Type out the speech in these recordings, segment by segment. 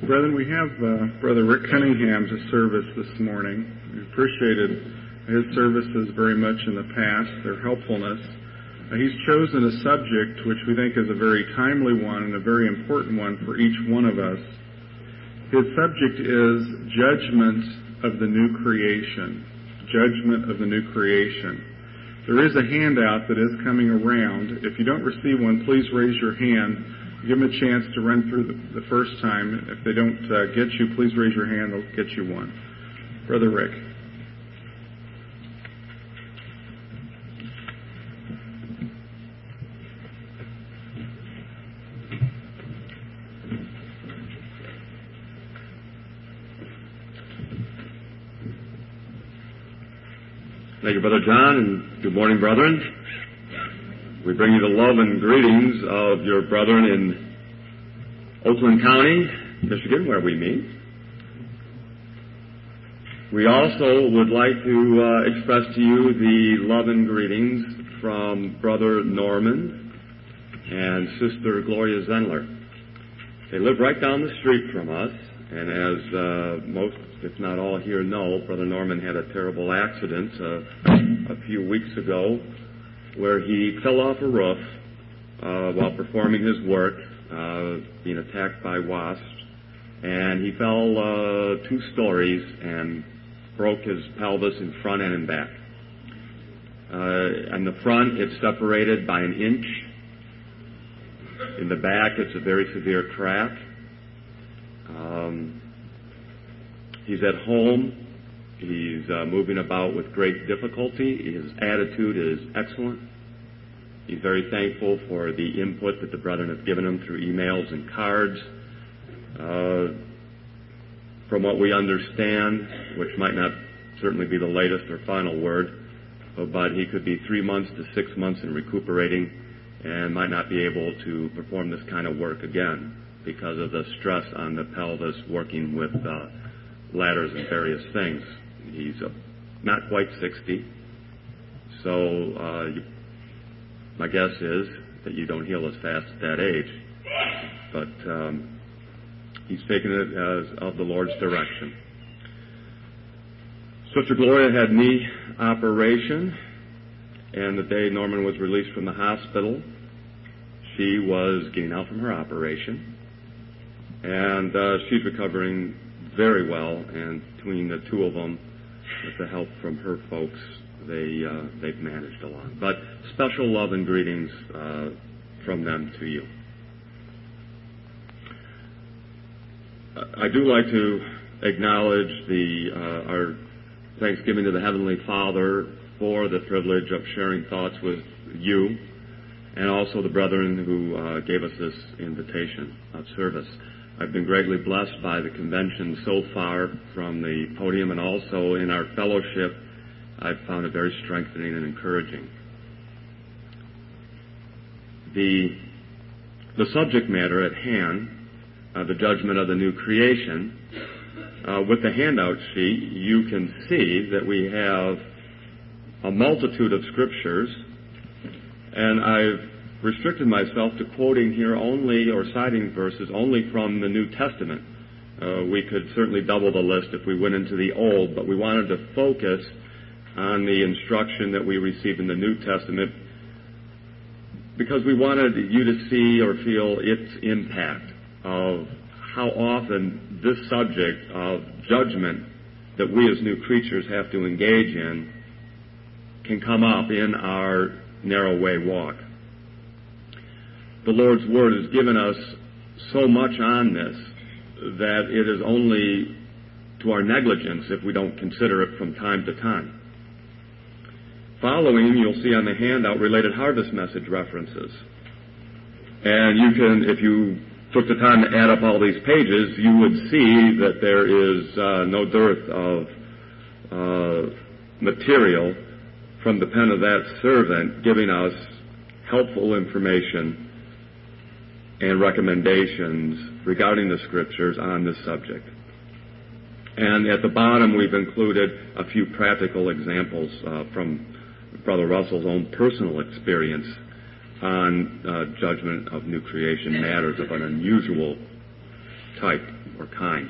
Brethren, we have Brother Rick Cunningham's service this morning. We appreciated his services very much in the past, their helpfulness. He's chosen a subject which we think is a very timely one and a very important one for each one of us. His subject is Judgment of the New Creation. Judgment of the New Creation. There is a handout that is coming around. If you don't receive one, please raise your hand. Give them a chance to run through the first time. If they don't get you, please raise your hand. They'll get you one. Brother Rick. Thank you, Brother John, and good morning, brethren. We bring you the love and greetings of your brethren in Oakland County, Michigan, where we meet. We also would like to express to you the love and greetings from Brother Norman and Sister Gloria Zenler. They live right down the street from us, and as most, if not all here know, Brother Norman had a terrible accident a few weeks ago where he fell off a roof while performing his work, being attacked by wasps, and he fell 2 stories and broke his pelvis in front and in back. In the front, it's separated by 1 inch. In the back, it's a very severe crack. He's at home. He's moving about with great difficulty. His attitude is excellent. He's very thankful for the input that the brethren have given him through emails and cards. From what we understand, which might not certainly be the latest or final word, but he could be 3 months to 6 months in recuperating and might not be able to perform this kind of work again because of the stress on the pelvis working with ladders and various things. He's not quite 60, so my guess is that you don't heal as fast at that age. But he's taken it as of the Lord's direction. Sister Gloria had knee operation, and the day Norman was released from the hospital, she was getting out from her operation, and she's recovering very well, and between the two of them, with the help from her folks, they've managed along. But special love and greetings from them to you. I do like to acknowledge our thanksgiving to the Heavenly Father for the privilege of sharing thoughts with you, and also the brethren who gave us this invitation of service. I've been greatly blessed by the convention so far from the podium, and also in our fellowship I've found it very strengthening and encouraging. The subject matter at hand, the judgment of the new creation, with the handout sheet you can see that we have a multitude of scriptures, and I've restricted myself to quoting here only, or citing verses only from the New Testament. We could certainly double the list if we went into the Old, but we wanted to focus on the instruction that we received in the New Testament because we wanted you to see or feel its impact of how often this subject of judgment that we as new creatures have to engage in can come up in our narrow way walk. The Lord's Word has given us so much on this that it is only to our negligence if we don't consider it from time to time. Following, you'll see on the handout related harvest message references. And you can, if you took the time to add up all these pages, you would see that there is no dearth of material from the pen of that servant giving us helpful information and recommendations regarding the Scriptures on this subject. And at the bottom, we've included a few practical examples from Brother Russell's own personal experience on judgment of new creation matters of an unusual type or kind.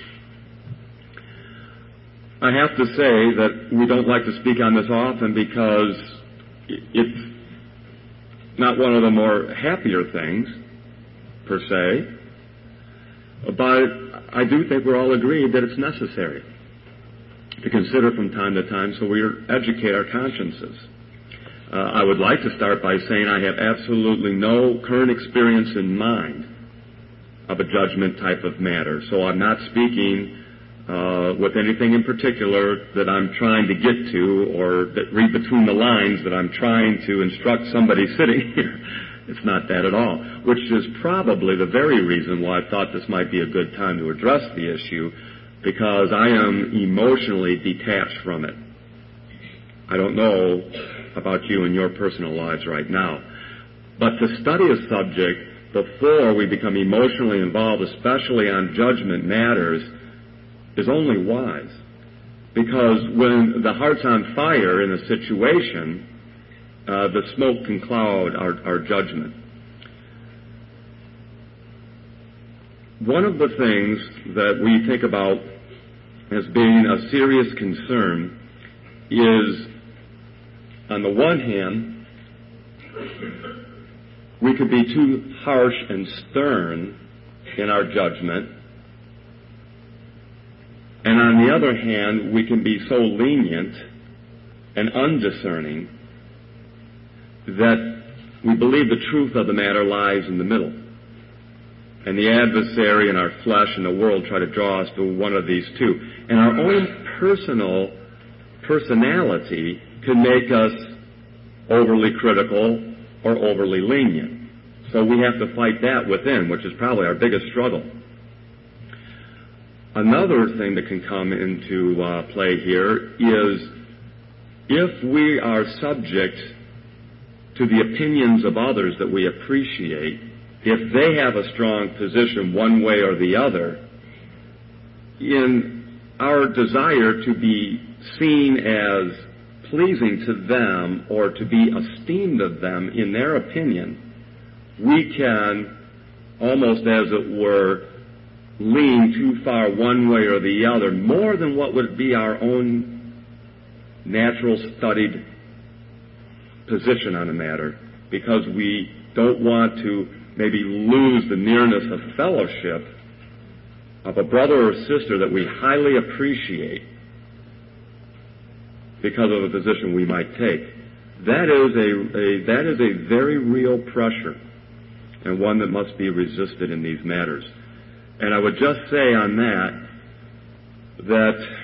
I have to say that we don't like to speak on this often because it's not one of the more happier things, per se, but I do think we're all agreed that it's necessary to consider from time to time so we educate our consciences. I would like to start by saying I have absolutely no current experience in mind of a judgment type of matter, so I'm not speaking with anything in particular that I'm trying to get to or that read between the lines that I'm trying to instruct somebody sitting here. It's not that at all, which is probably the very reason why I thought this might be a good time to address the issue, because I am emotionally detached from it. I don't know about you and your personal lives right now, but to study a subject before we become emotionally involved, especially on judgment matters, is only wise. Because when the heart's on fire in a situation, the smoke can cloud our judgment. One of the things that we think about as being a serious concern is, on the one hand, we could be too harsh and stern in our judgment, and on the other hand, we can be so lenient and undiscerning that we believe the truth of the matter lies in the middle. And the adversary and our flesh and the world try to draw us to one of these two. And our own personality can make us overly critical or overly lenient. So we have to fight that within, which is probably our biggest struggle. Another thing that can come into play here is if we are subject to the opinions of others that we appreciate, if they have a strong position one way or the other, in our desire to be seen as pleasing to them or to be esteemed of them in their opinion, we can almost, as it were, lean too far one way or the other, more than what would be our own natural studied position on a matter, because we don't want to maybe lose the nearness of fellowship of a brother or sister that we highly appreciate because of a position we might take. That is a very real pressure, and one that must be resisted in these matters. And I would just say on that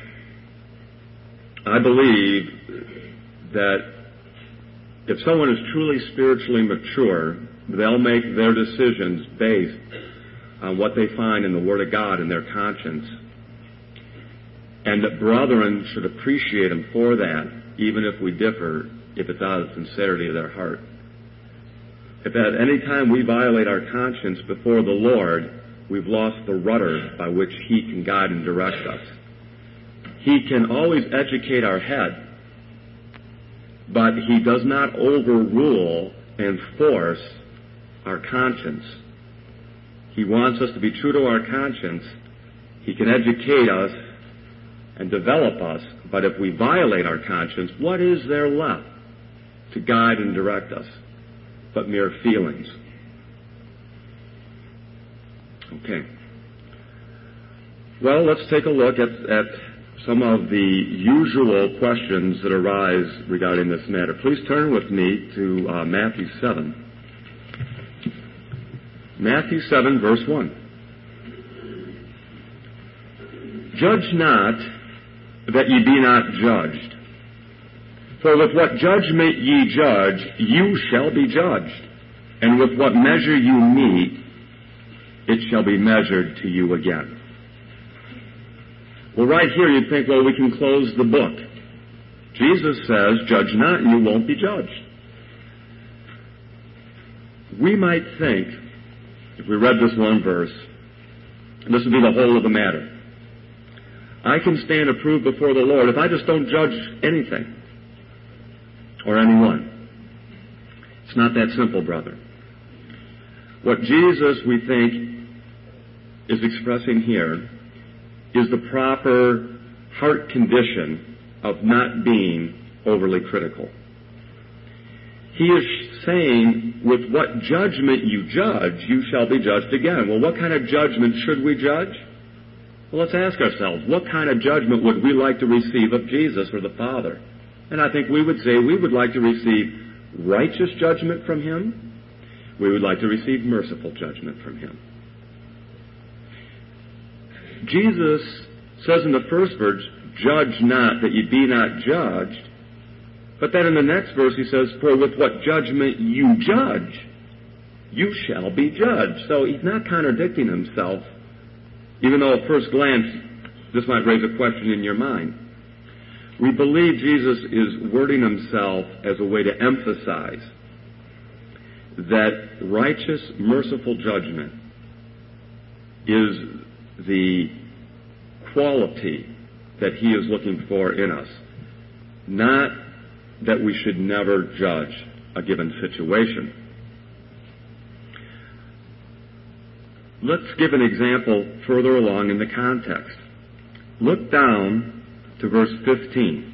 I believe that if someone is truly spiritually mature, they'll make their decisions based on what they find in the Word of God and their conscience. And that brethren should appreciate them for that, even if we differ, if it's out of the sincerity of their heart. If at any time we violate our conscience before the Lord, we've lost the rudder by which He can guide and direct us. He can always educate our head, but He does not overrule and force our conscience. He wants us to be true to our conscience. He can educate us and develop us, but if we violate our conscience, what is there left to guide and direct us but mere feelings? Okay. Well, let's take a look at some of the usual questions that arise regarding this matter. Please turn with me to Matthew 7. Matthew 7, verse 1. Judge not, that ye be not judged. For with what judgment ye judge, you shall be judged. And with what measure you mete, it shall be measured to you again. Well, right here you'd think, well, we can close the book. Jesus says, judge not and you won't be judged. We might think, if we read this one verse, this would be the whole of the matter. I can stand approved before the Lord if I just don't judge anything or anyone. It's not that simple, brother. What Jesus, we think, is expressing here is the proper heart condition of not being overly critical. He is saying, with what judgment you judge, you shall be judged again. Well, what kind of judgment should we judge? Well, let's ask ourselves, what kind of judgment would we like to receive of Jesus or the Father? And I think we would say we would like to receive righteous judgment from Him. We would like to receive merciful judgment from Him. Jesus says in the first verse, judge not that ye be not judged. But then in the next verse he says, for with what judgment you judge, you shall be judged. So he's not contradicting himself, even though at first glance this might raise a question in your mind. We believe Jesus is wording himself as a way to emphasize that righteous, merciful judgment is the quality that he is looking for in us. Not that we should never judge a given situation. Let's give an example further along in the context. Look down to verse 15.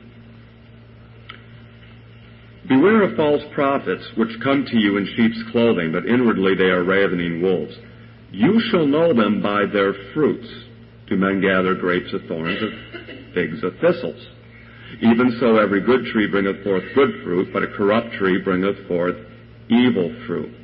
Beware of false prophets, which come to you in sheep's clothing, but inwardly they are ravening wolves. You shall know them by their fruits. Do men gather grapes of thorns, or figs of thistles? Even so every good tree bringeth forth good fruit, but a corrupt tree bringeth forth evil fruit.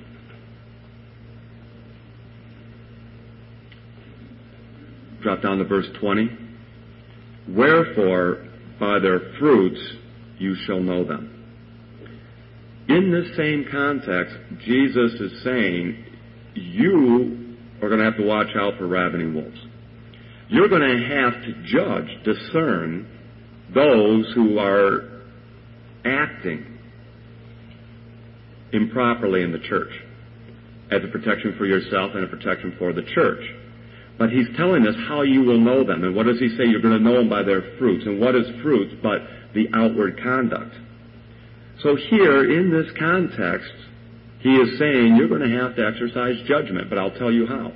Drop down to verse 20. Wherefore, by their fruits you shall know them. In this same context, Jesus is saying, you are going to have to watch out for ravening wolves. You're going to have to judge, discern those who are acting improperly in the church as a protection for yourself and a protection for the church. But he's telling us how you will know them. And what does he say? You're going to know them by their fruits. And what is fruits but the outward conduct? So here, in this context, he is saying you're going to have to exercise judgment, but I'll tell you how.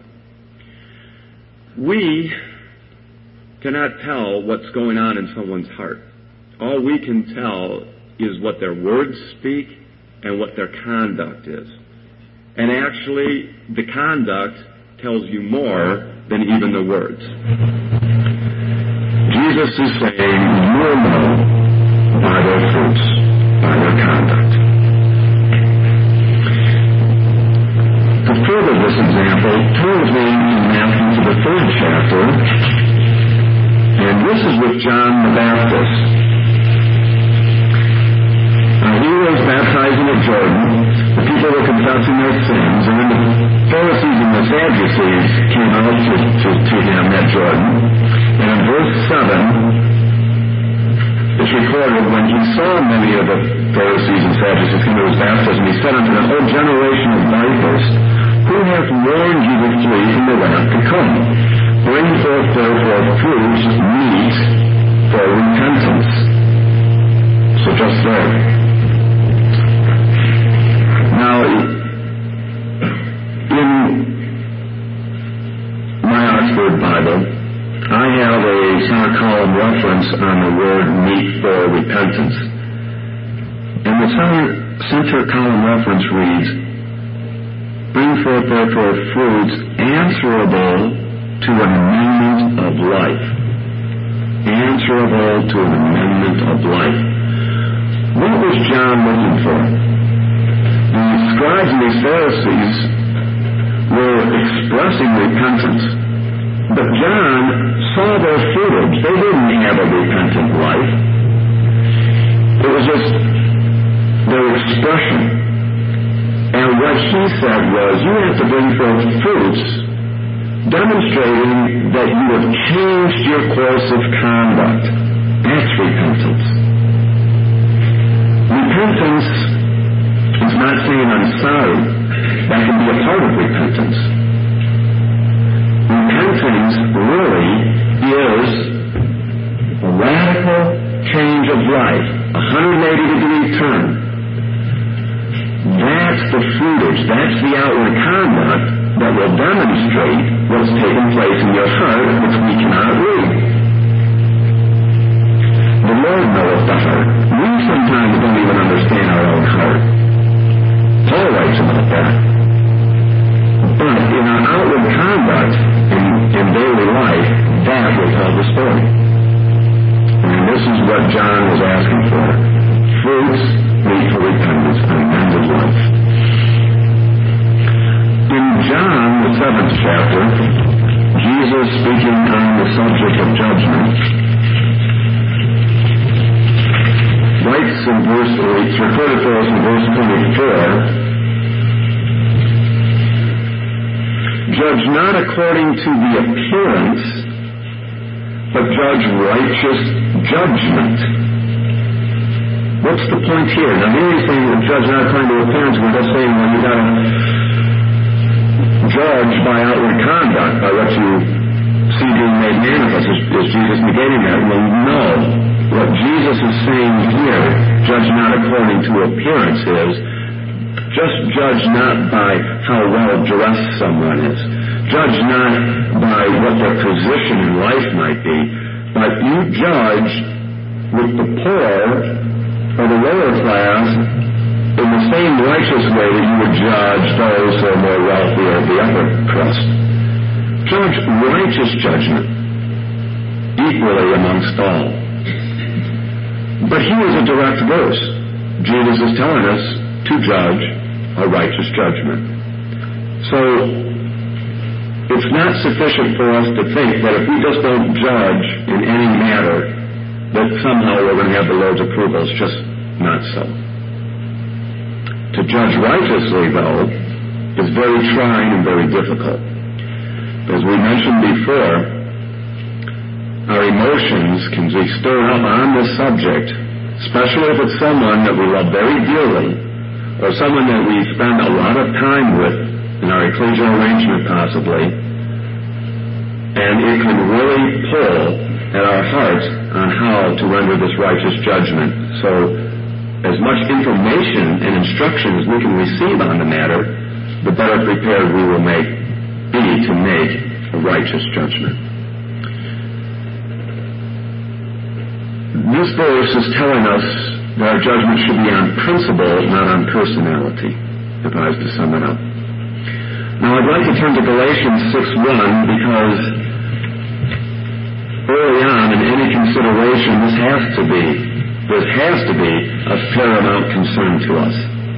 We cannot tell what's going on in someone's heart. All we can tell is what their words speak and what their conduct is. And actually, the conduct tells you more than even the words. Jesus is saying, you will know by their fruits, by their conduct. To further this example, turn with me in Matthew to the 3rd chapter, and this is with John the Baptist. Now, he was baptizing at Jordan. The people were confessing their sins, and then the Pharisees and the Sadducees came out to him at Jordan. And in verse 7, it's recorded, when he saw many of the Pharisees and Sadducees come to his baptism, he said unto them, O generation of vipers, who hath warned you to flee from the wrath to come? Bring forth therefore fruits meet for repentance. So just there. Now, in my Oxford Bible, I have a center column reference on the word meet for repentance. And the center column reference reads, bring forth therefore fruits answerable to an amendment of life. Answerable to an amendment of life. What was John looking for? The scribes and the Pharisees were expressing repentance. But John saw their fruitage. They didn't have a repentant life. It was just their expression. And what he said was, you have to bring forth fruits demonstrating that you have changed your course of conduct. That's repentance. Repentance is not saying I'm sorry. That can be a part of repentance. Repentance really is a radical change of life, a 180-degree turn. That's the fruitage, that's the outward conduct that will demonstrate what's taken place 40. And this is what John was asking for. Fruits meet for repentance and amended life. In John, the 7th chapter, Jesus speaking on the subject of judgment, writes in verse 8, it's recorded for us in verse 24, judge not according to the appearance, but judge righteous judgment. What's the point here? Now here he's saying that judge not according to appearance, we're just saying, well, you gotta judge by outward conduct, by what you see being made manifest. Is Jesus negating that? Well, no. What Jesus is saying here, judge not according to appearance, is just judge not by how well dressed someone is. Judge not by what their position in life might be, but you judge with the poor or the lower class in the same righteous way that you would judge those who are more wealthy or the upper crust. Judge righteous judgment equally amongst all. But here is a direct verse. Jesus is telling us to judge a righteous judgment. So, it's not sufficient for us to think that if we just don't judge in any matter, that somehow we're going to have the Lord's approval. It's just not so. To judge righteously, though, is very trying and very difficult. As we mentioned before, our emotions can be stirred up on this subject, especially if it's someone that we love very dearly, or someone that we spend a lot of time with in our ecclesial arrangement possibly, and it can really pull at our hearts on how to render this righteous judgment. So, as much information and instruction as we can receive on the matter, the better prepared we will be to make a righteous judgment. This verse is telling us that our judgment should be on principle, not on personality, if I was to sum it up. Now, I'd like to turn to Galatians 6:1 because early on in any consideration, this has to be a paramount concern to us.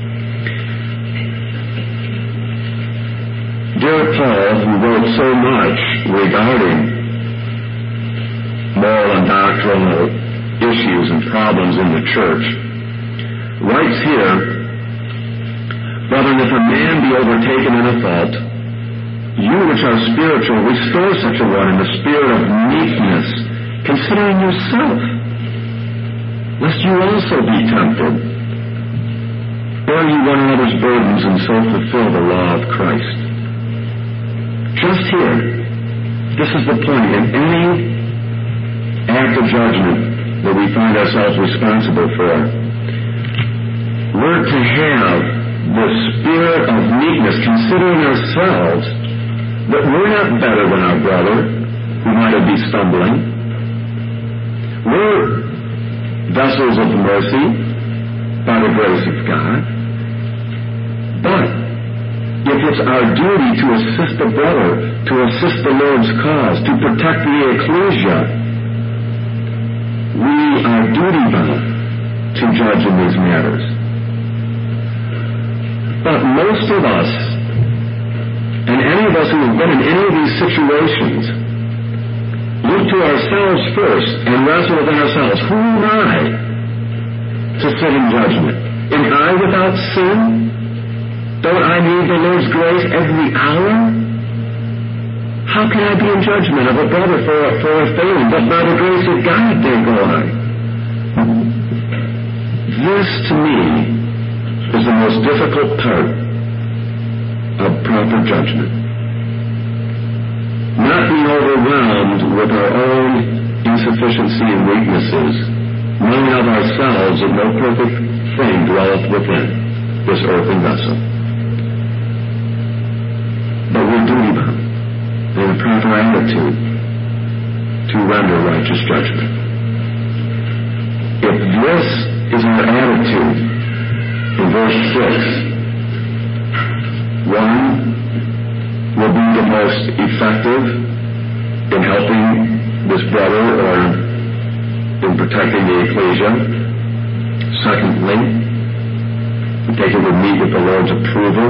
Dear Paul, who wrote so much regarding moral and doctrinal issues and problems in the church, writes here, brethren, if a man be overtaken in a fault, you which are spiritual, restore such a one in the spirit of meekness, considering yourself, lest you also be tempted. Bear ye one another's burdens, and so fulfill the law of Christ. Just here, this is the point. In any act of judgment that we find ourselves responsible for, we're to have the spirit of meekness, considering ourselves that we're not better than our brother who might be stumbling. We're vessels of mercy by the grace of God. But if it's our duty to assist the brother, to assist the Lord's cause, to protect the ecclesia, we are duty-bound to judge in these matters. But most of us, and any of us who have been in any of these situations, look to ourselves first and wrestle within ourselves. Who am I to sit in judgment? Am I without sin? Don't I need the Lord's grace every hour? How can I be in judgment of a brother for a failing? But by the grace of God, there go I. This, to me, is the most difficult part of proper judgment. Not being overwhelmed with our own insufficiency and weaknesses, knowing of ourselves that no perfect thing dwelleth within this earthen vessel. But we're duty-bound in a proper attitude to render righteous judgment. If this is our attitude, in verse 6, one will be the most effective in helping this brother protecting the ecclesia. Secondly, we think it would meet with the Lord's approval.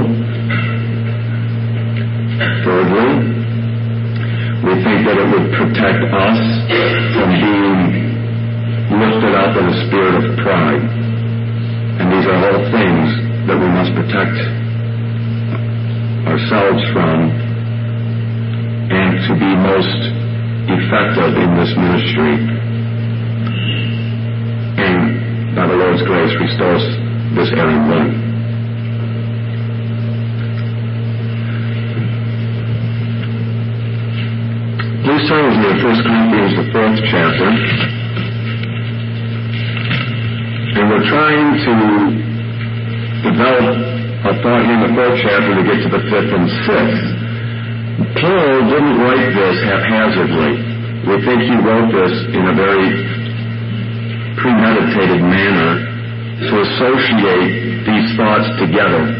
Thirdly, we think that it would protect us from being lifted up in a spirit of pride. And these are all things that we must protect ourselves from and to be most effective in this ministry. And by the Lord's grace, restore this erring one. Please turn with me to 1 Corinthians, the 4th chapter. And we're trying to develop a thought here in the 4th chapter to get to the 5th and 6th. Paul didn't write this haphazardly. We think he wrote this in a very premeditated manner to associate these thoughts together.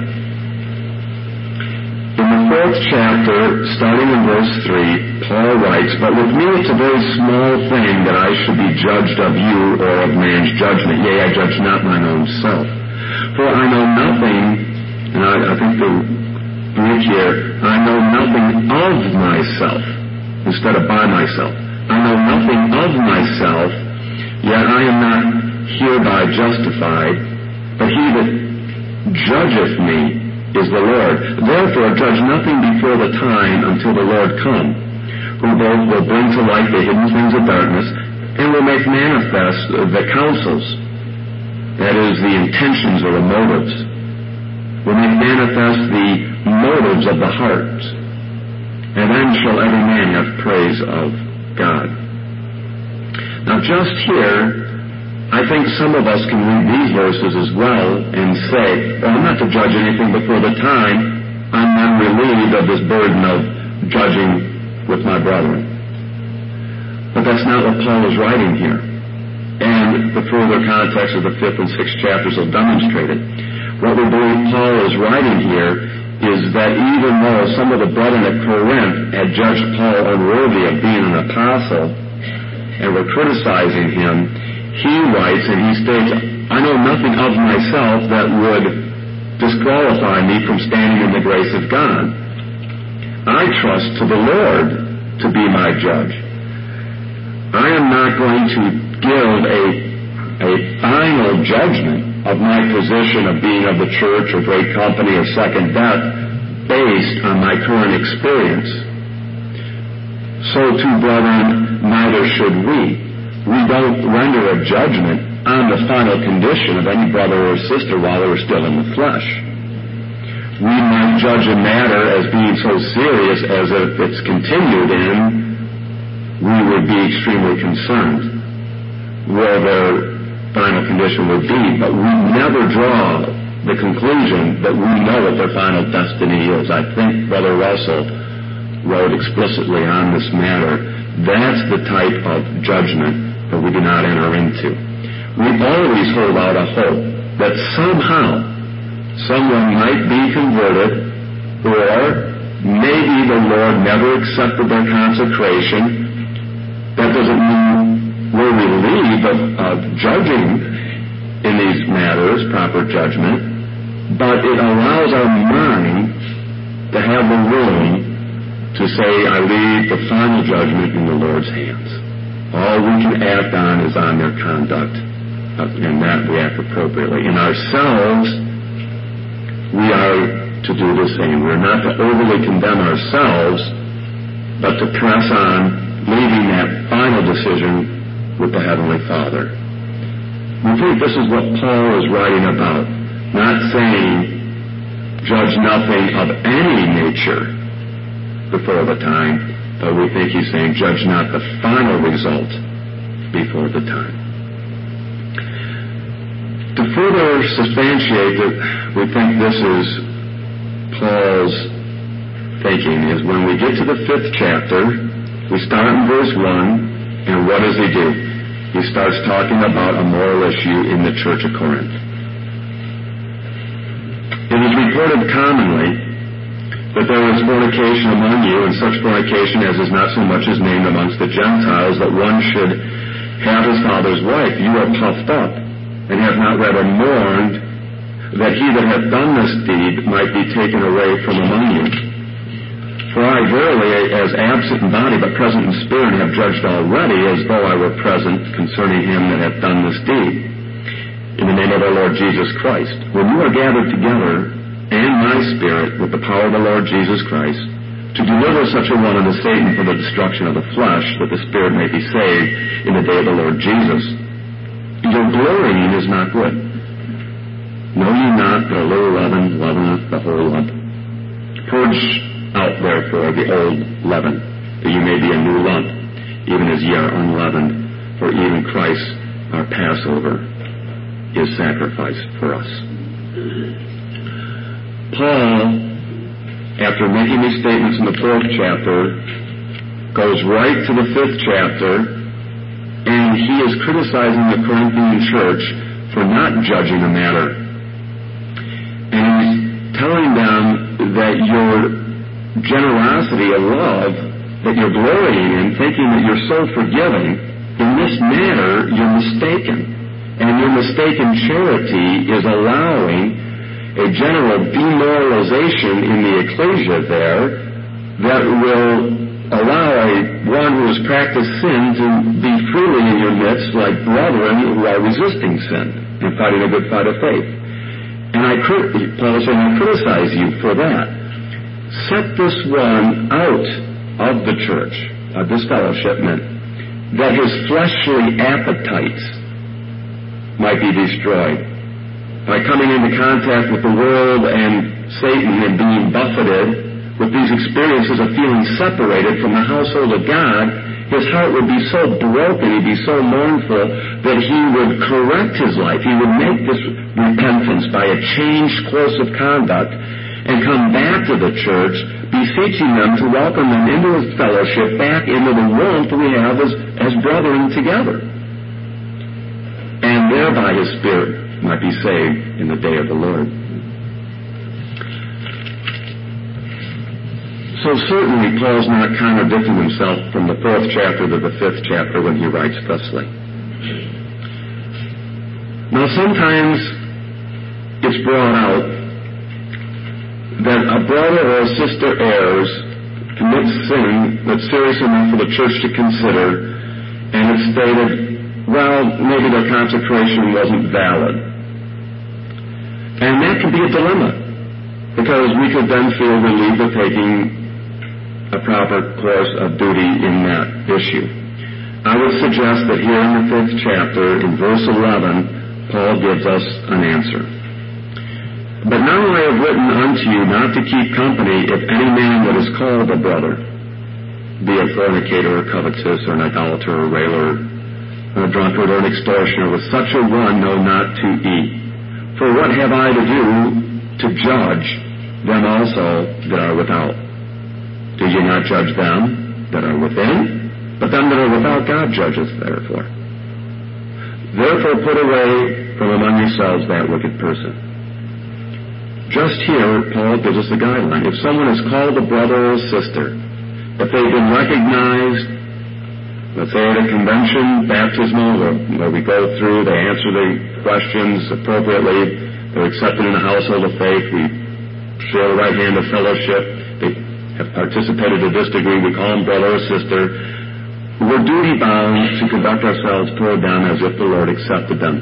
In the 4th chapter, starting in verse 3, Paul writes, "But with me it's a very small thing that I should be judged of you or of man's judgment. Yea, I judge not mine own self. For I know nothing," and I think the Greek here, "I know nothing of myself," instead of by myself. "I know nothing of myself, yet I am not hereby justified, but he that judgeth me is the Lord. Therefore judge nothing before the time until the Lord come, who both will bring to light the hidden things of darkness, and will make manifest the counsels," that is, the intentions or the motives, "will make manifest the motives of the heart, and then shall every man have praise of God." Now just here, I think some of us can read these verses as well and say, "Well, I'm not to judge anything before the time. I'm not relieved of this burden of judging with my brethren." But that's not what Paul is writing here. And the further context of the 5th and 6th chapters will demonstrate it. What we believe Paul is writing here is that even though some of the brethren at Corinth had judged Paul unworthy of being an apostle and were criticizing him, he writes and he states, "I know nothing of myself that would disqualify me from standing in the grace of God. I trust to the Lord to be my judge. I am not going to give a final judgment of my position of being of the church or great company or second death based on my current experience. So too, brethren, neither should we. We don't render a judgment on the final condition of any brother or sister while they're still in the flesh. We might judge a matter as being so serious as if it's continued in, we would be extremely concerned where their final condition would be, but we never draw the conclusion that we know what their final destiny is. I think Brother Russell wrote explicitly on this matter. That's the type of judgment that we do not enter into. We always hold out a hope that somehow someone might be converted, or maybe the Lord never accepted their consecration. That doesn't mean we're relieved of judging in these matters, proper judgment, but it allows our mind to have the room to say, "I leave the final judgment in the Lord's hands." All we can act on is on their conduct, and that we act appropriately. In ourselves, we are to do the same. We're not to overly condemn ourselves, but to press on, leaving that final decision with the Heavenly Father. We think this is what Paul is writing about, not saying, "Judge nothing of any nature before the time," but we think he's saying, "Judge not the final result before the time." To further substantiate that we think this is Paul's thinking is when we get to the 5th chapter, we start in verse 1, and what does he do? He starts talking about a moral issue in the church of Corinth. It is reported commonly that there is fornication among you, and such fornication as is not so much as named amongst the Gentiles, that one should have his father's wife. You are puffed up, and have not read or mourned, that he that hath done this deed might be taken away from among you. For I verily, as absent in body but present in spirit, have judged already, as though I were present, concerning him that hath done this deed. In the name of our Lord Jesus Christ, when you are gathered together, and my spirit, with the power of the Lord Jesus Christ, to deliver such a one unto Satan for the destruction of the flesh, that the spirit may be saved in the day of the Lord Jesus. Your glorying is not good. Know ye not that a little leaven leaveneth the whole lump? Purge out therefore the old leaven, that ye may be a new lump, even as ye are unleavened. For even Christ our Passover is sacrificed for us. Paul, after making these statements in the 4th chapter, goes right to the 5th chapter, and he is criticizing the Corinthian church for not judging the matter. And he's telling them that your generosity of love, that you're glorying in, thinking that you're so forgiving, in this matter, you're mistaken. And your mistaken charity is allowing a general demoralization in the ecclesia there that will allow one who has practiced sin to be freely in your midst like brethren who are resisting sin and fighting a good fight of faith. And Paul is saying, I criticize you for that. Set this one out of the church, of this fellowshipment, that his fleshly appetites might be destroyed. By coming into contact with the world and Satan and being buffeted with these experiences of feeling separated from the household of God, his heart would be so broken, he'd be so mournful, that he would correct his life. He would make this repentance by a changed course of conduct and come back to the church, beseeching them to welcome them into his fellowship, back into the warmth we have as brethren together. And thereby his spirit might be saved in the day of the Lord. So certainly Paul's not contradicting himself from the 4th chapter to the 5th chapter when he writes thusly. Now sometimes it's brought out that a brother or a sister errs, commits sin that's serious enough for the church to consider, and it's stated, well, maybe their consecration wasn't valid. And that can be a dilemma, because we could then feel relieved of taking a proper course of duty in that issue. I would suggest that here in the 5th chapter, in verse 11, Paul gives us an answer. But now I have written unto you not to keep company if any man that is called a brother, be a fornicator or covetous or an idolater or railer, or a drunkard or an extortioner, with such a one know not to eat. For what have I to do to judge them also that are without? Do you not judge them that are within? But them that are without God judgeth therefore. Therefore put away from among yourselves that wicked person. Just here, Paul gives us a guideline. If someone is called a brother or a sister, if they've been recognized, let's say at a convention, baptismal, where we go through, they answer the questions appropriately, they're accepted in the household of faith, we share the right hand of fellowship, they have participated to this degree, we call them brother or sister, we're duty-bound to conduct ourselves toward them as if the Lord accepted them.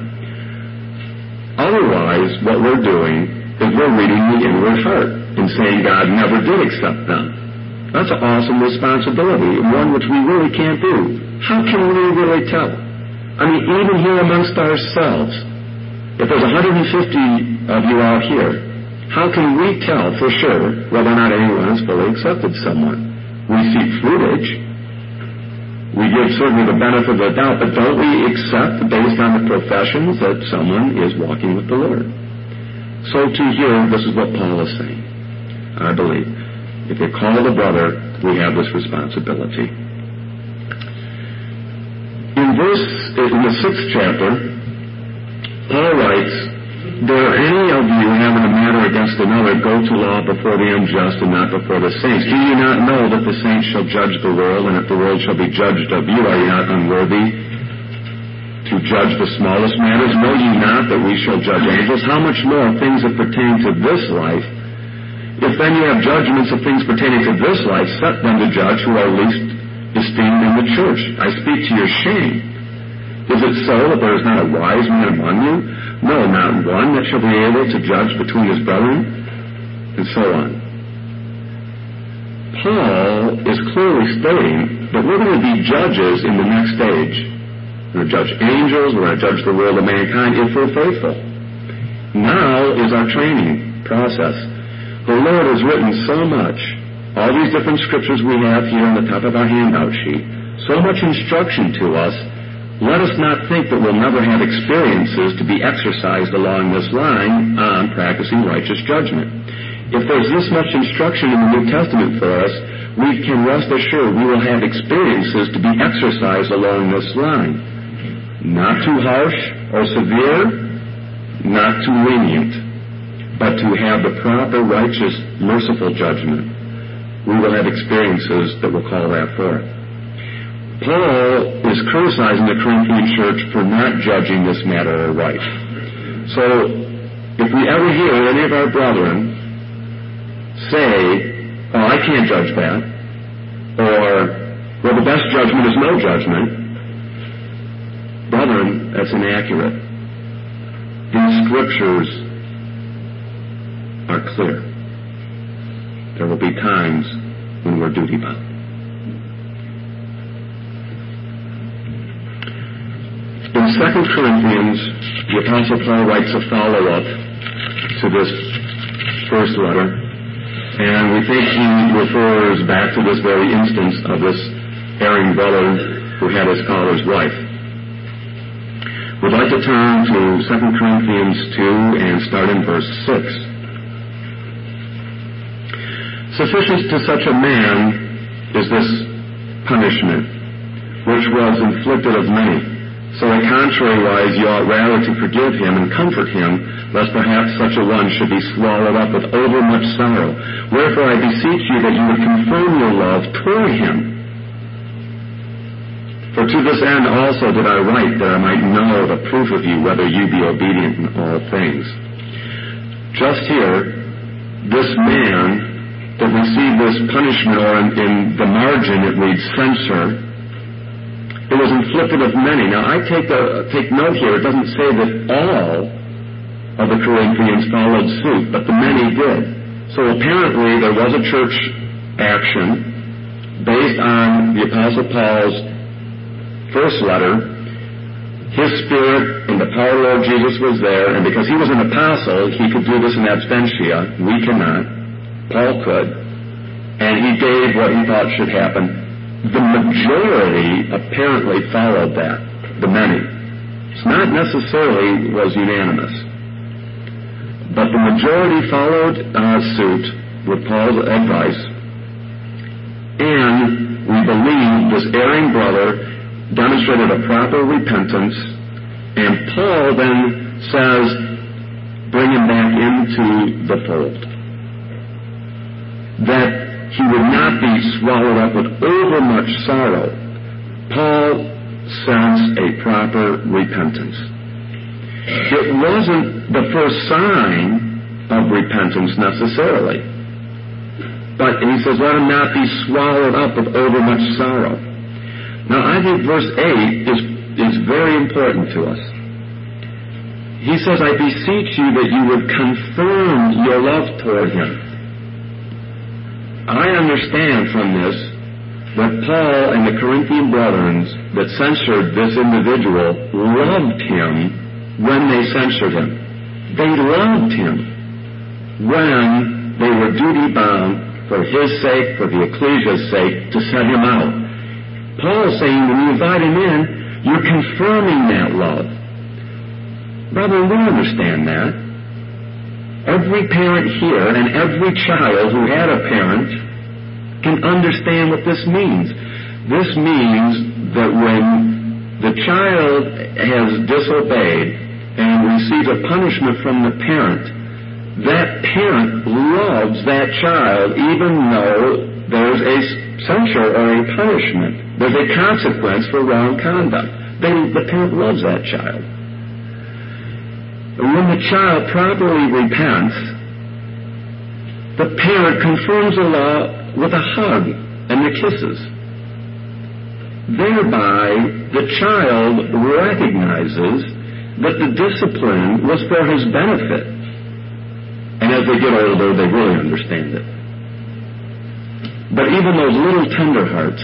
Otherwise, what we're doing is we're reading the inward heart and saying God never did accept them. That's an awesome responsibility, one which we really can't do. How can we really tell? I mean, even here amongst ourselves, if there's 150 of you out here, how can we tell for sure whether or not anyone has fully accepted someone? We see fruitage. We give certainly the benefit of the doubt, but don't we accept based on the professions that someone is walking with the Lord? So too here, this is what Paul is saying. I believe. If you're called a brother, we have this responsibility. In the 6th chapter, Paul writes, "There any of you having a matter against another, go to law before the unjust and not before the saints. Do you not know that the saints shall judge the world, and if the world shall be judged of you, are you not unworthy to judge the smallest matters? Know ye not that we shall judge angels? How much more things that pertain to this life? If then you have judgments of things pertaining to this life, set them to judge who are least esteemed in the church. I speak to your shame. Is it so that there is not a wise man among you? No, not one that shall be able to judge between his brethren? And so on. Paul is clearly stating that we're going to be judges in the next stage. We're going to judge angels, we're going to judge the world of mankind if we're faithful. Now is our training process. The Lord has written so much, all these different scriptures we have here on the top of our handout sheet, so much instruction to us. Let us not think that we'll never have experiences to be exercised along this line on practicing righteous judgment. If there's this much instruction in the New Testament for us, we can rest assured we will have experiences to be exercised along this line. Not too harsh or severe, not too lenient, but to have the proper, righteous, merciful judgment. We will have experiences that will call that forth. Paul is criticizing the Corinthian church for not judging this matter aright. So, if we ever hear any of our brethren say, "Oh, I can't judge that," or, "Well, the best judgment is no judgment," brethren, that's inaccurate. These scriptures are clear. There will be times when we're duty-bound. In 2 Corinthians, the Apostle Paul writes a follow-up to this first letter, and we think he refers back to this very instance of this erring brother who had his father's wife. We'd like to turn to 2 Corinthians 2 and start in verse 6. Sufficient to such a man is this punishment, which was inflicted of many. So that contrariwise you ought rather to forgive him and comfort him, lest perhaps such a one should be swallowed up with overmuch sorrow. Wherefore I beseech you that you would confirm your love toward him. For to this end also did I write, that I might know the proof of you, whether you be obedient in all things. Just here, this man that received this punishment, or in the margin it reads censure, it was inflicted of many. Now I take note here, it doesn't say that all of the Corinthians followed suit, but the many did. So apparently there was a church action based on the Apostle Paul's first letter. His spirit and the power of Lord Jesus was there, and because he was an apostle, he could do this in absentia. We cannot. Paul could. And he gave what he thought should happen. The majority apparently followed that. The many. It's not necessarily was unanimous. But the majority followed suit with Paul's advice. And we believe this erring brother demonstrated a proper repentance, and Paul then says, bring him back into the fold. That he would not be swallowed up with overmuch sorrow. Paul sensed a proper repentance. It wasn't the first sign of repentance necessarily, but he says, let him not be swallowed up with overmuch sorrow. Now, I think verse 8 is very important to us. He says, I beseech you that you would confirm your love toward him. I understand from this that Paul and the Corinthian brethren that censured this individual loved him when they censured him. They loved him when they were duty-bound for his sake, for the ecclesia's sake, to set him out. Paul's saying when you invite him in, you're confirming that love. Brother, we understand that. Every parent here and every child who had a parent can understand what this means. This means that when the child has disobeyed and receives a punishment from the parent, that parent loves that child even though there's a censure or a punishment. There's a consequence for wrong conduct. The parent loves that child. And when the child properly repents, the parent confirms the law with a hug and the kisses. Thereby, the child recognizes that the discipline was for his benefit. And as they get older, they really understand it. But even those little tender hearts,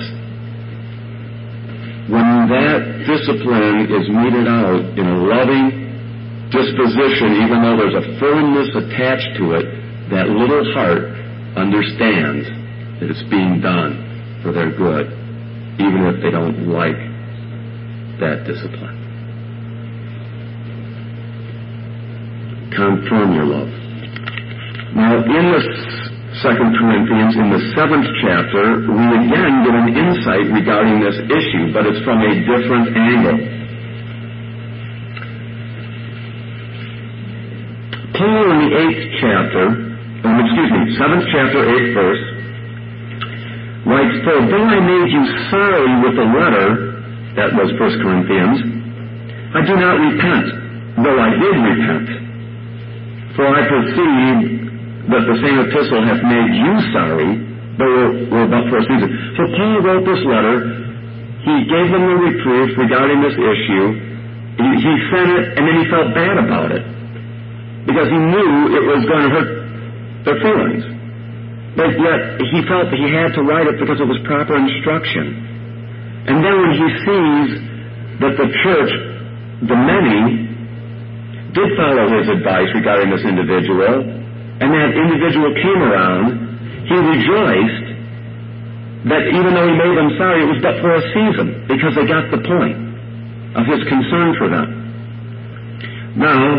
when that discipline is meted out in a loving disposition, even though there's a firmness attached to it, that little heart understands that it's being done for their good, even if they don't like that discipline. Confirm your love. Now, in the 2 Corinthians, in the 7th chapter, we again get an insight regarding this issue, but it's from a different angle. Paul in the 7th chapter, 8th verse, writes, "For though I made you sorry with a letter," that was 1 Corinthians, "I do not repent, though I did repent. For I perceive that the same epistle hath made you sorry, though we're but for a season." So Paul wrote this letter. He gave them a reproof regarding this issue. He sent it, and then he felt bad about it, because he knew it was going to hurt their feelings. But yet, he felt that he had to write it because it was proper instruction. And then when he sees that the church, the many, did follow his advice regarding this individual, and that individual came around, he rejoiced that even though he made them sorry, it was but for a season, because they got the point of his concern for them. Now,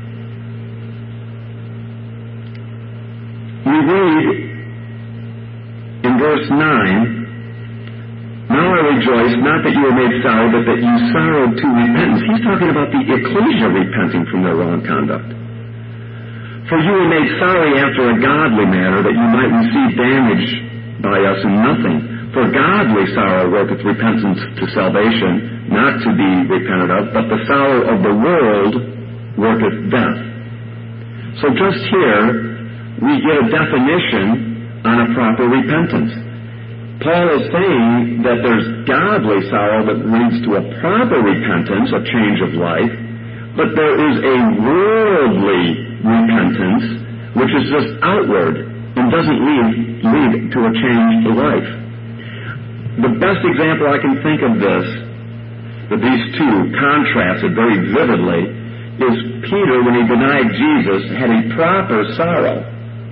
we read in verse 9, "Now I rejoice, not that you were made sorry, but that you sorrowed to repentance." He's talking about the ecclesia repenting from their wrong conduct. "For you were made sorry after a godly manner, that you might receive damage by us in nothing. For godly sorrow worketh repentance to salvation, not to be repented of, but the sorrow of the world worketh death." So just here, we get a definition on a proper repentance. Paul is saying that there's godly sorrow that leads to a proper repentance, a change of life, but there is a worldly repentance which is just outward and doesn't lead to a changed life. The best example I can think of this, that these two contrasted very vividly, is Peter, when he denied Jesus, had a proper sorrow.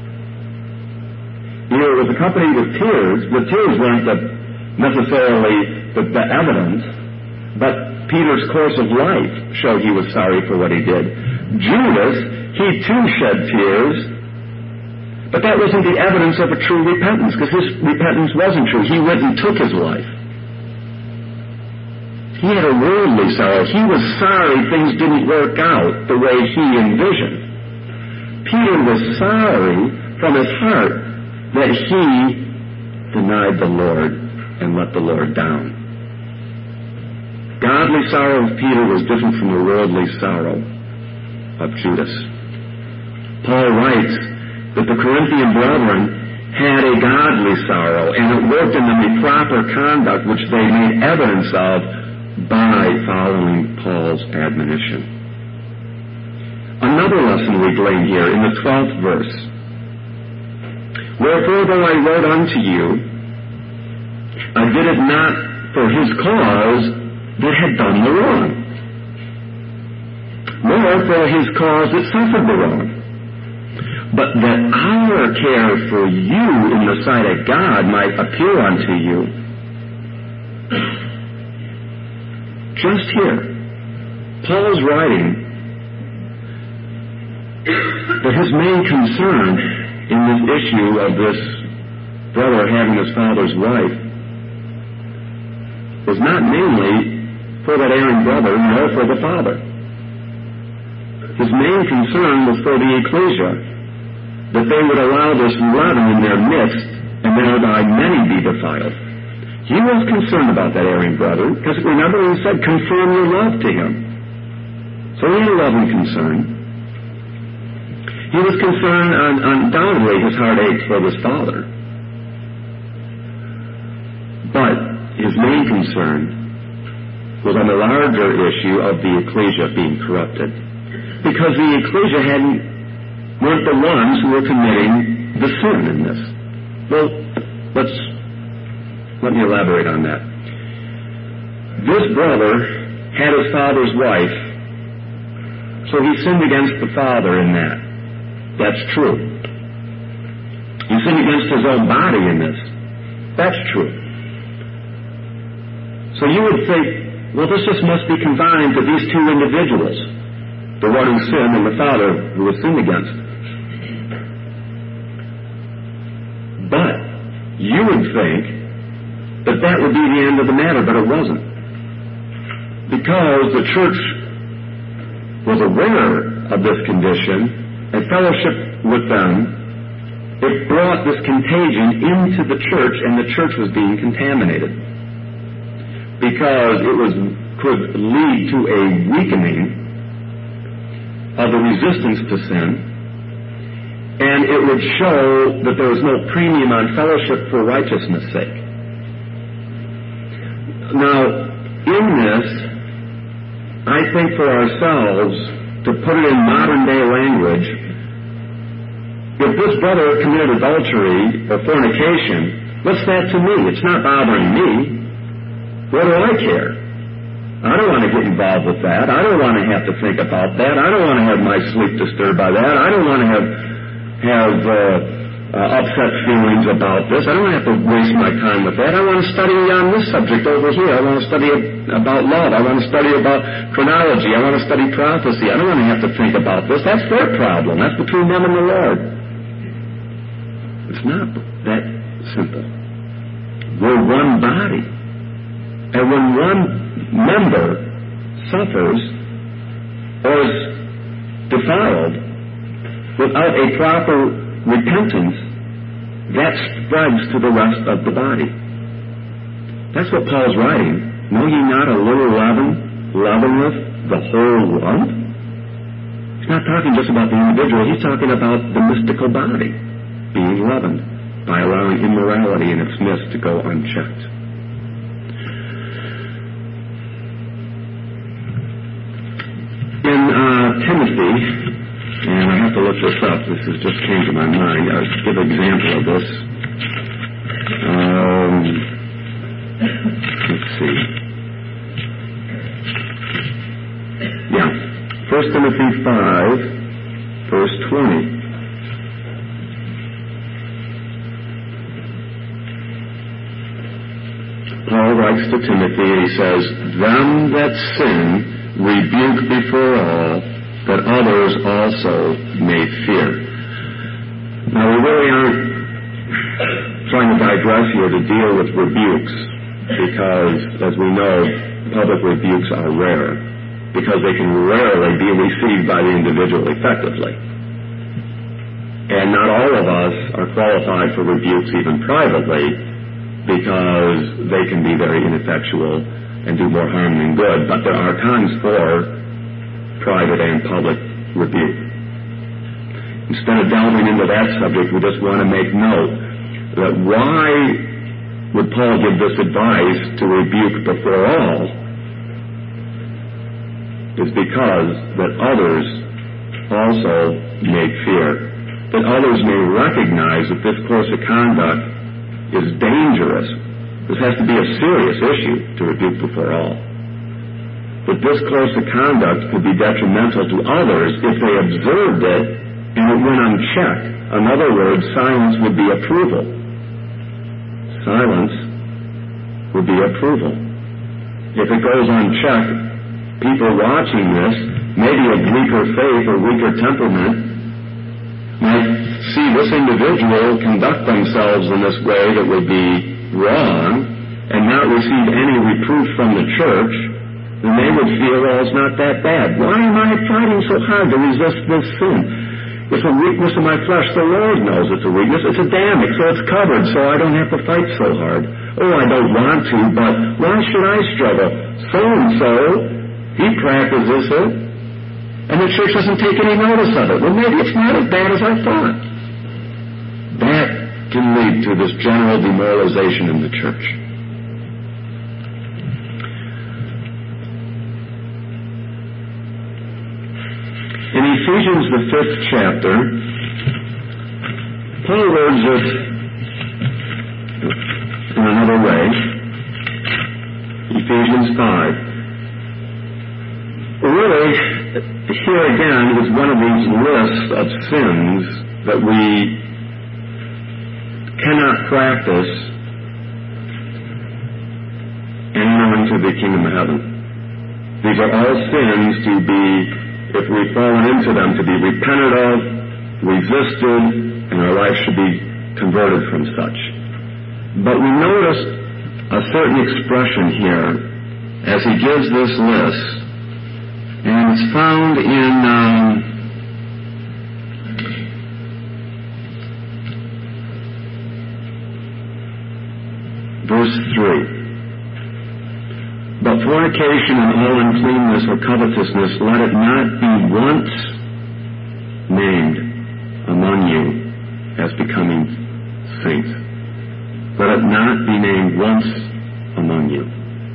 It was accompanied with tears. The tears weren't necessarily the evidence, but Peter's course of life showed he was sorry for what he did. Judas, he too shed tears, but that wasn't the evidence of a true repentance, because his repentance wasn't true. He went and took his life. He had a worldly sorrow. He was sorry things didn't work out the way he envisioned. Peter was sorry from his heart that he denied the Lord and let the Lord down. Godly sorrow of Peter was different from the worldly sorrow of Judas. Paul writes that the Corinthian brethren had a godly sorrow, and it worked in them a proper conduct which they made evidence of by following Paul's admonition. Another lesson we glean here in the 12th verse. "Wherefore, though I wrote unto you, I did it not for his cause that had done the wrong, nor for his cause that suffered the wrong, but that our care for you in the sight of God might appear unto you." Just here, Paul is writing that his main concern in this issue of this brother having his father's wife was not mainly for that erring brother, nor for the father. His main concern was for the ecclesia, that they would allow this leaven in their midst, and thereby many be defiled. He was concerned about that erring brother, because remember he said, confirm your love to him. So he had a love and concern. He was concerned, undoubtedly, his heart ached for his father. But his main concern was on the larger issue of the ecclesia being corrupted. Because the ecclesia weren't the ones who were committing the sin in this. Well, let me elaborate on that. This brother had his father's wife, so he sinned against the father in that. That's true. He sinned against his own body in this. That's true. So you would think, well, this just must be confined to these two individuals, the one who sinned and the father who was sinned against. But you would think that would be the end of the matter, but it wasn't. Because the church was aware of this condition and fellowship with them, it brought this contagion into the church, and the church was being contaminated. Because it could lead to a weakening of the resistance to sin, and it would show that there was no premium on fellowship for righteousness' sake. Now, in this, I think for ourselves, to put it in modern-day language, if this brother committed adultery or fornication, what's that to me? It's not bothering me. What do I care? I don't want to get involved with that. I don't want to have to think about that. I don't want to have my sleep disturbed by that. I don't want to have upset feelings about this. I don't want to have to waste my time with that. I want to study on this subject over here. I want to study about love. I want to study about chronology. I want to study prophecy. I don't want to have to think about this. That's their problem. That's between them and the Lord. It's not that simple. We're one body. And when one member suffers or is defiled without a proper repentance, that spreads to the rest of the body. That's what Paul's writing. Know ye not a little leaven leaveneth the whole lump? He's not talking just about the individual. He's talking about the mystical body being leavened by allowing immorality in its midst to go unchecked. In Timothy, and I have to look this up, this has just came to my mind. I'll give an example of this. Let's see. Yeah. 1 Timothy 5, verse 20. Paul writes to Timothy and he says, them that sin rebuke before all, that others also may fear. Now, we really aren't trying to digress here to deal with rebukes, because, as we know, public rebukes are rare, because they can rarely be received by the individual effectively. And not all of us are qualified for rebukes even privately, because they can be very ineffectual and do more harm than good. But there are times for private and public rebuke. Instead of delving into that subject, we just want to make note that why would Paul give this advice to rebuke before all is because that others also may fear, that others may recognize that this course of conduct is dangerous. This has to be a serious issue to rebuke before all. That this course of conduct could be detrimental to others if they observed it and it went unchecked. In other words, silence would be approval. Silence would be approval. If it goes unchecked, people watching this, maybe of weaker faith or weaker temperament, might see this individual conduct themselves in this way that would be wrong and not receive any reproof from the church, then they would feel, well, it's not that bad. Why am I fighting so hard to resist this sin? It's a weakness of my flesh. The Lord knows it's a weakness. It's Adamic, so it's covered, so I don't have to fight so hard. Oh, I don't want to, but why should I struggle? So-and-so, he practices it, and the church doesn't take any notice of it. Well, maybe it's not as bad as I thought. That can lead to this general demoralization in the church. In Ephesians, the 5th chapter, Paul words it in another way. Ephesians 5. Really, here again is one of these lists of sins that we cannot practice and enter into the kingdom of heaven. These are all sins to be, if we've fallen into them, to be repented of, resisted, and our life should be converted from such. But we notice a certain expression here as he gives this list, and it's found in verse 3. But fornication and all uncleanness or covetousness, let it not be once named among you as becoming saints. Let it not be named once among you.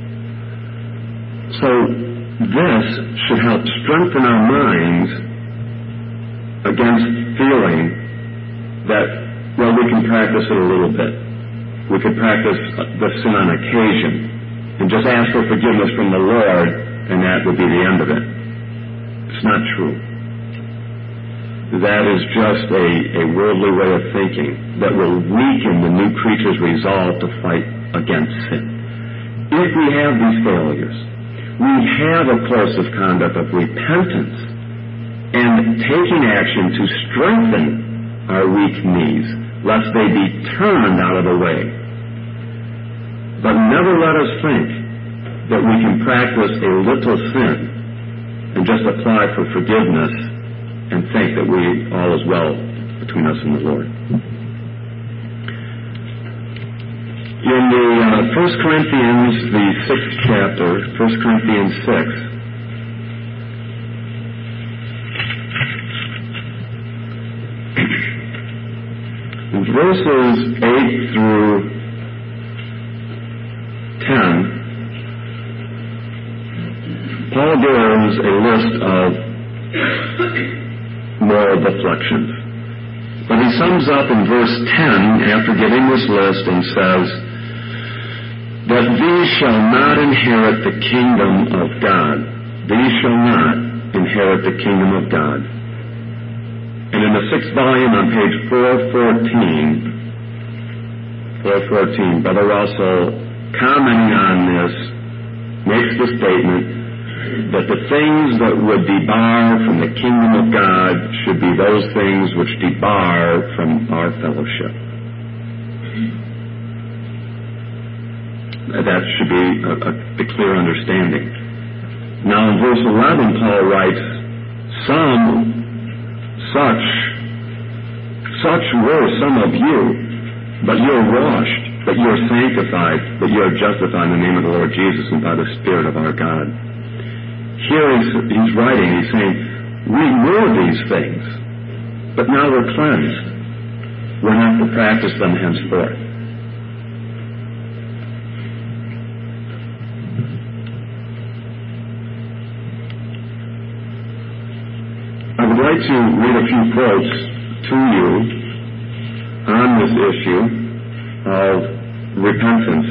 So this should help strengthen our minds against feeling that, well, we can practice it a little bit. We could practice the sin on occasion and just ask for forgiveness from the Lord, and that would be the end of it. It's not true. That is just a worldly way of thinking that will weaken the new creature's resolve to fight against sin. If we have these failures, we have a course of conduct of repentance and taking action to strengthen our weak knees, lest they be turned out of the way. But never let us think that we can practice a little sin and just apply for forgiveness and think that all is well between us and the Lord. In the 1 Corinthians, the 6th chapter, 1 Corinthians 6, in verses 8 through 10, Paul gives a list of moral deflections. But he sums up in verse 10, after giving this list, and says, that these shall not inherit the kingdom of God. These shall not inherit the kingdom of God. And in the 6th volume on page 414, Brother Russell, commenting on this, makes the statement that the things that would debar from the kingdom of God should be those things which debar from our fellowship. That should be a clear understanding. Now in verse 11, Paul writes, such were some of you, but you are washed, but you are sanctified, but you are justified in the name of the Lord Jesus and by the Spirit of our God. Here he's writing, he's saying, we knew these things, but now we're cleansed. We're not to practice them henceforth. I would like to read a few quotes to you on this issue of repentance.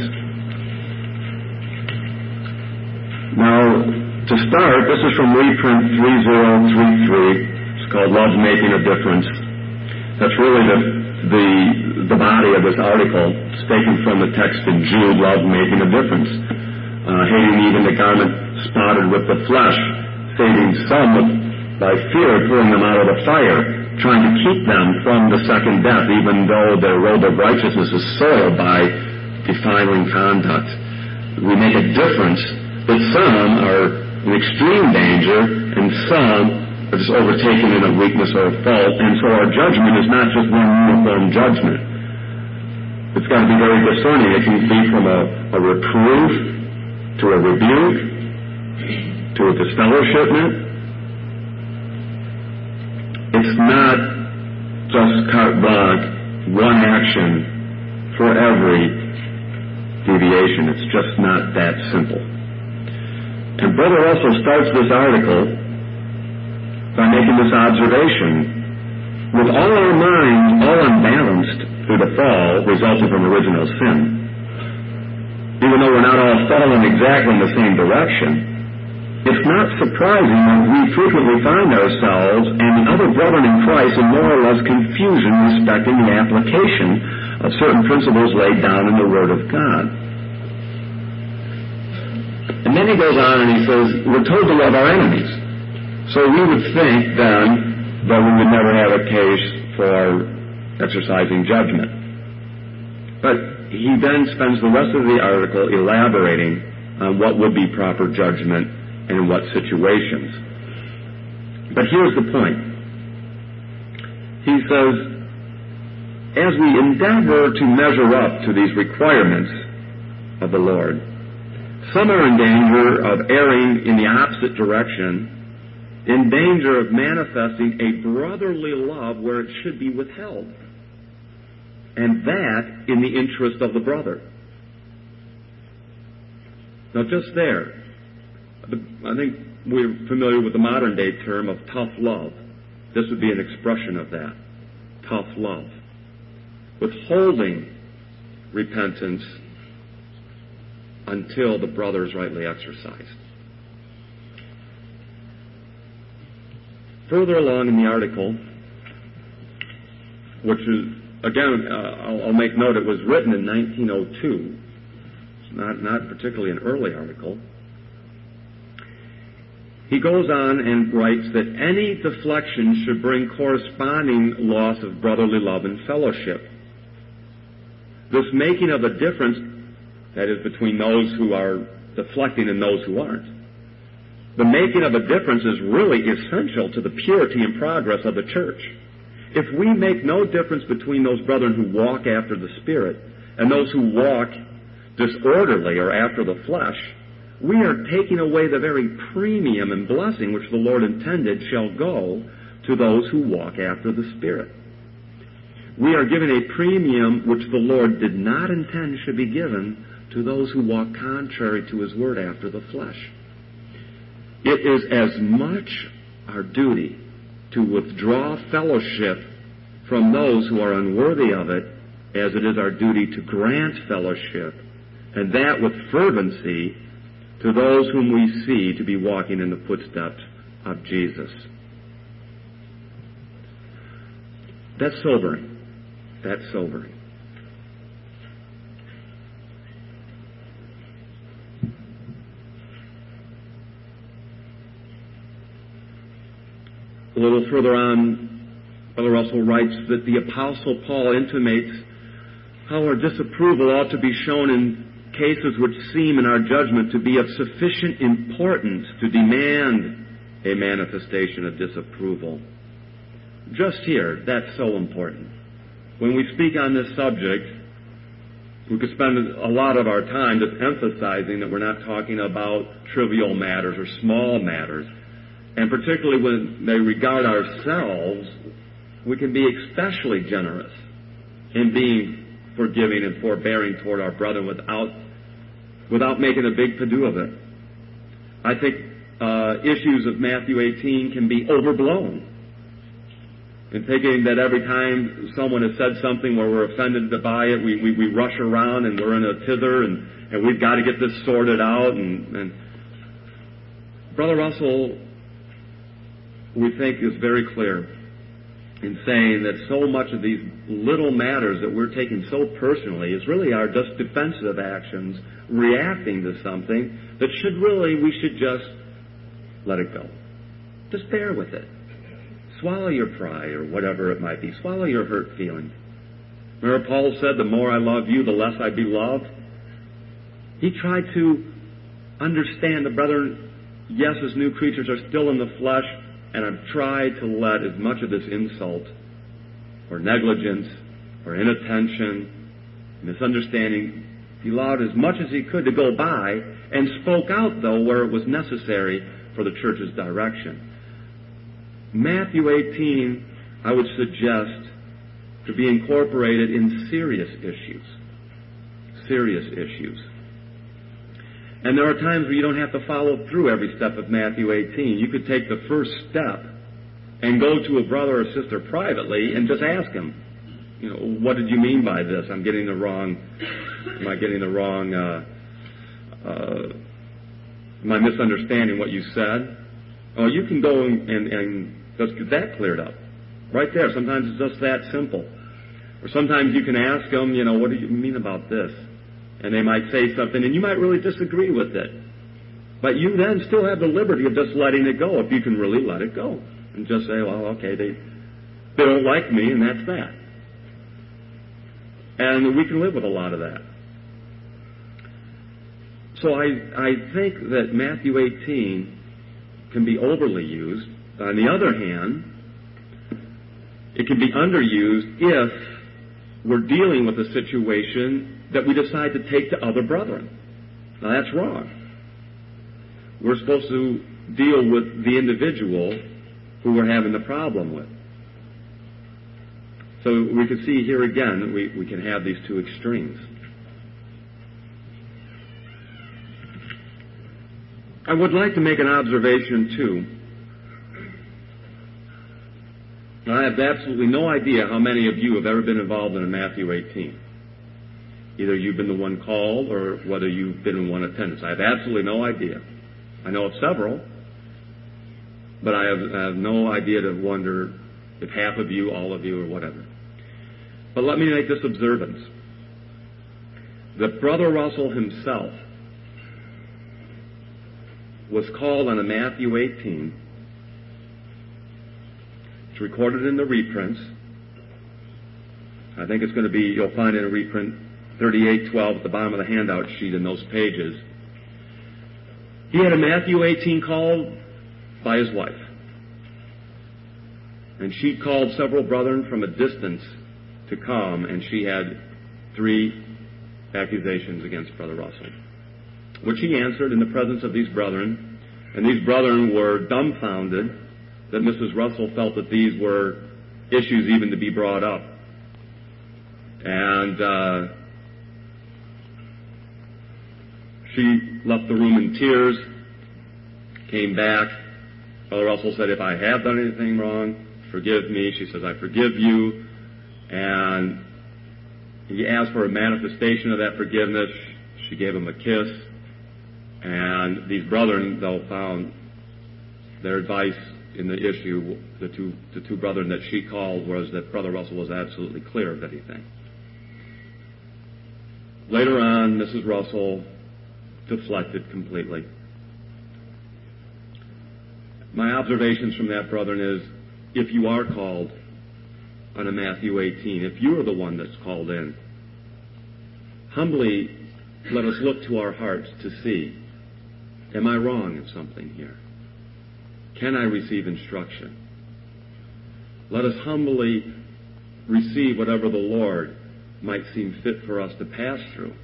Now, to start, this is from reprint 3033. It's called Love Making a Difference. That's really the body of this article. It's taken from the text in Jude, Love Making a Difference. Hating even the garment spotted with the flesh, saving some by fear, pulling them out of the fire, trying to keep them from the second death, even though their robe of righteousness is soiled by defiling conduct. We make a difference that some are in extreme danger and some are just overtaken in a weakness or a fault, and so our judgment is not just one uniform judgment. It's got to be very discerning. It can be from a reproof to a rebuke to a disfellowshipment. It's not just carte blanche, one action for every deviation. It's just not that simple. And Brother Russell starts this article by making this observation. With all our minds all unbalanced through the fall resulting from original sin, even though we're not all falling exactly in the same direction, it's not surprising that we frequently find ourselves and the other brethren in Christ in more or less confusion respecting the application of certain principles laid down in the Word of God. And then he goes on and he says, we're told to love our enemies. So we would think then that we would never have a case for exercising judgment. But he then spends the rest of the article elaborating on what would be proper judgment and in what situations. But here's the point. He says, as we endeavor to measure up to these requirements of the Lord, some are in danger of erring in the opposite direction, in danger of manifesting a brotherly love where it should be withheld, and that in the interest of the brother. Now just there, I think we're familiar with the modern day term of tough love. This would be an expression of that. Tough love. Withholding repentance until the brother is rightly exercised. Further along in the article, which is, again, I'll make note, it was written in 1902. It's not particularly an early article. He goes on and writes that any deflection should bring corresponding loss of brotherly love and fellowship. This making of a difference, that is, between those who are deflecting and those who aren't, the making of a difference is really essential to the purity and progress of the church. If we make no difference between those brethren who walk after the Spirit and those who walk disorderly or after the flesh, we are taking away the very premium and blessing which the Lord intended shall go to those who walk after the Spirit. We are giving a premium which the Lord did not intend should be given to those who walk contrary to His Word after the flesh. It is as much our duty to withdraw fellowship from those who are unworthy of it as it is our duty to grant fellowship, and that with fervency, to those whom we see to be walking in the footsteps of Jesus. That's sobering. That's sobering. A little further on, Brother Russell writes that the Apostle Paul intimates how our disapproval ought to be shown in cases which seem in our judgment to be of sufficient importance to demand a manifestation of disapproval. Just here, that's so important. When we speak on this subject, we could spend a lot of our time just emphasizing that we're not talking about trivial matters or small matters. And particularly when they regard ourselves, we can be especially generous in being forgiving and forbearing toward our brethren without making a big to-do of it. I think issues of Matthew 18 can be overblown in thinking that every time someone has said something where we're offended by it, we rush around and we're in a tither and we've got to get this sorted out. And Brother Russell, we think, is very clear in saying that so much of these little matters that we're taking so personally is really our just defensive actions reacting to something that we should just let it go. Just bear with it. Swallow your pride or whatever it might be. Swallow your hurt feeling. Remember Paul said, the more I love you, the less I be loved? He tried to understand the brethren, yes, as new creatures are still in the flesh, and I've tried to let as much of this insult or negligence or inattention Misunderstanding, he allowed as much as he could to go by and spoke out, though, where it was necessary for the church's direction. Matthew 18, I would suggest, to be incorporated in serious issues. Serious issues. And there are times where you don't have to follow through every step of Matthew 18. You could take the first step and go to a brother or sister privately and just ask him, what did you mean by this? Am I getting the wrong, am I misunderstanding what you said? Oh, you can go and just get that cleared up. Right there. Sometimes it's just that simple. Or sometimes you can ask them, what do you mean about this? And they might say something, and you might really disagree with it. But you then still have the liberty of just letting it go, if you can really let it go. And just say, well, okay, they don't like me, and that's that. And we can live with a lot of that. So I think that Matthew 18 can be overly used. On the other hand, it can be underused if we're dealing with a situation that we decide to take to other brethren. Now, that's wrong. We're supposed to deal with the individual who we're having the problem with. So we can see here again that we can have these two extremes. I would like to make an observation, too. I have absolutely no idea how many of you have ever been involved in a Matthew 18. Either you've been the one called or whether you've been in one attendance. I have absolutely no idea. I know of several, but I have no idea to wonder if half of you, all of you, or whatever. But let me make this observance. That Brother Russell himself was called on a Matthew 18. It's recorded in the reprints. I think it's going to be, you'll find in a reprint 3812 at the bottom of the handout sheet in those pages. He had a Matthew 18 call by his wife. And she called several brethren from a distance to come, and she had 3 accusations against Brother Russell, which he answered in the presence of these brethren. And these brethren were dumbfounded that Mrs. Russell felt that these were issues even to be brought up. And she left the room in tears, came back. Brother Russell said, if I have done anything wrong, forgive me. She says, I forgive you. And he asked for a manifestation of that forgiveness. She gave him a kiss. And these brethren, though, found their advice in the issue, the two brethren that she called, was that Brother Russell was absolutely clear of anything. Later on, Mrs. Russell deflected completely. My observations from that, brethren, is if you are called on a Matthew 18, if you are the one that's called in, humbly let us look to our hearts to see, am I wrong in something here? Can I receive instruction? Let us humbly receive whatever the Lord might seem fit for us to pass through.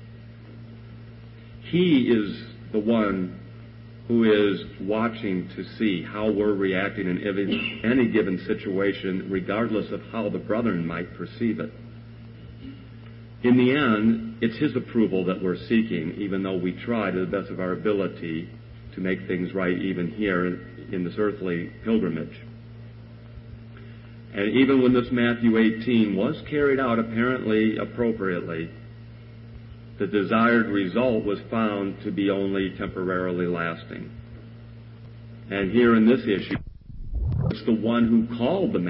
He is the one who is watching to see how we're reacting in any given situation, regardless of how the brethren might perceive it. In the end, it's His approval that we're seeking, even though we try to the best of our ability to make things right even here in this earthly pilgrimage. And even when this Matthew 18 was carried out apparently appropriately, the desired result was found to be only temporarily lasting. And here in this issue, it's the one who called the